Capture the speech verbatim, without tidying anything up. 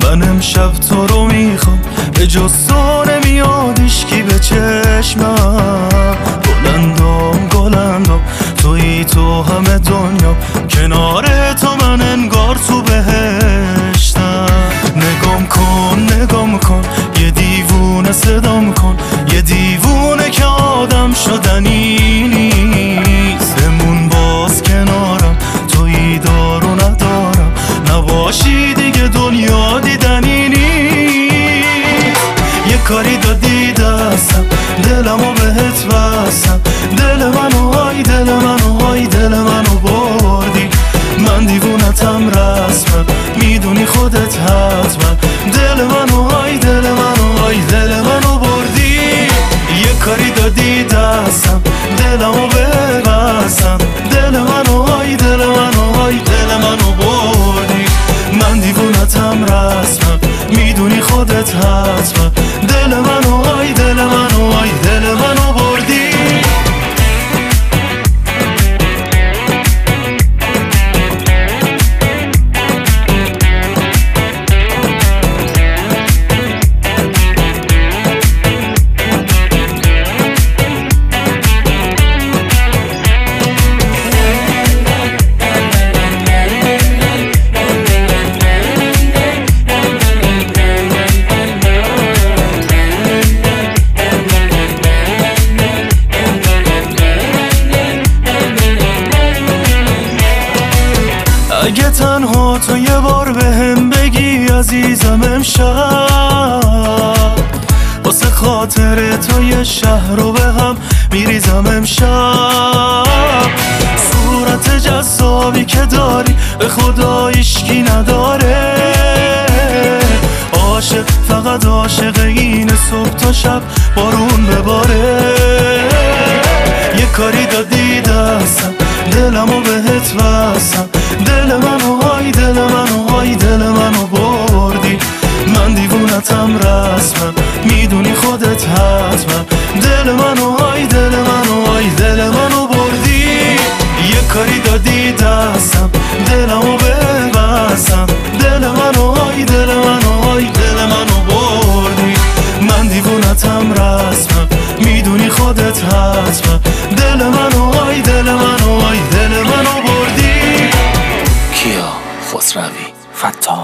من امشب تو رو میخوام، به جز تو نمیاد هیچکی به چشمم. گلندام گلندام تویی تو همه دنیا، کنار تو من انگار تو بهشتم. نگام کن نگام کن یه دیوونه صدام کن، یه دیوونه که آدم شدنی نیست. بمون باز کنارم تویی دار و ندارم، نباشی دیگه دنیا دیدنی نیست. یه کاری دادی دستم دلمو بهت بستم، دل منو های دل منو های دل منو بردی. من دیوونتم رسمم میدونی خودت حتما، دل منو های دل منو های دل منو بردی. یه کاری دادی دستم دلمو ببستم، دل منو های دل منو های دل منو بردی. من دیوونتم رسمم میدونی خودت حتما، دل منو های دل منو های دل منو بردی. اگه تنها تو یه بار به هم بگی عزیزم امشب، واسه خاطر تو یه شهر رو به هم میریزم امشب. صورت جذابی که داری به خدا هیچکی نداره، عاشق فقط عاشق اینه صبح تا شب بارون بباره. یه کاری دادی دستم دلمو بهت بستم، دل منو های دل منو های دل منو بردی. من دیوونتم رسمم میدونی خودت حتما، دل منو های دل منو های دل منو بردی. یه کاری دادی دستم دلمو ببستم، دل منو های دل منو های دل منو بردی. من دیوونتم رسمم میدونی خودت حتما، دل منو های دل منو های دل منو بردی. کیا خسروی فتا